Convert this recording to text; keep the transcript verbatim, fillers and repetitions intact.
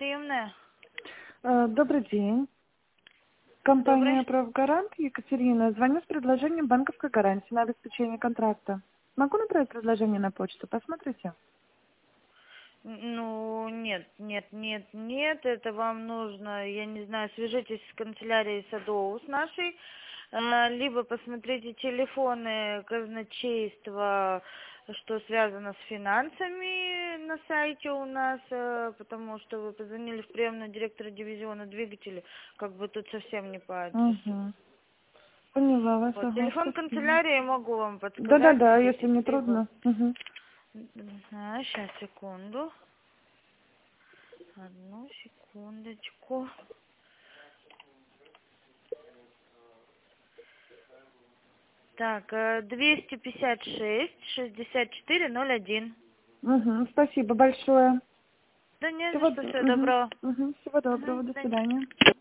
приемная. Э, Добрый день. Компания «Правгарант», Екатерина. Звоню с предложением банковской гарантии на обеспечение контракта. Могу направить предложение на почту? Посмотрите. Ну, нет, нет, нет, нет, это вам нужно, я не знаю, свяжитесь с канцелярией Садоу, с нашей, э, либо посмотрите телефоны казначейства, что связано с финансами на сайте у нас, э, потому что вы позвонили в приемную директора дивизиона двигателей, как бы тут совсем не по адресу. Угу. Поняла вас, Вот, ага, телефон спасибо. канцелярии я могу вам подсказать, Да-да-да, если десять не либо... трудно. Угу. А, сейчас, секунду. Одну секундочку. Так, э, двести пятьдесят шесть шестьдесят четыре ноль один. Угу. Спасибо большое. Да не за Всего, что, всего угу. доброго. Угу. Всего Угу, доброго, до до свидания. свидания.